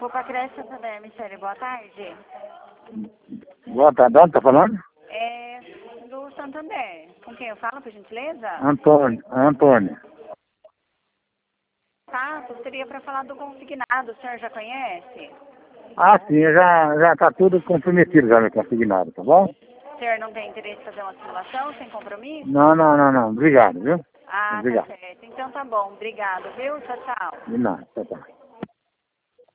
Poupa Cresce Santander, Michele, boa tarde. Boa tarde, onde tá falando? É do Santander. Com quem eu falo, por gentileza? Antônio. Tá, seria para falar do consignado, o senhor já conhece? Ah, sim, já tá tudo comprometido já, meu consignado, tá bom? O senhor não tem interesse em fazer uma simulação sem compromisso? Não, obrigado, viu? Ah, tá Obrigado. certo. Então tá bom, obrigado, viu? Tchau, tchau. De nada, tchau.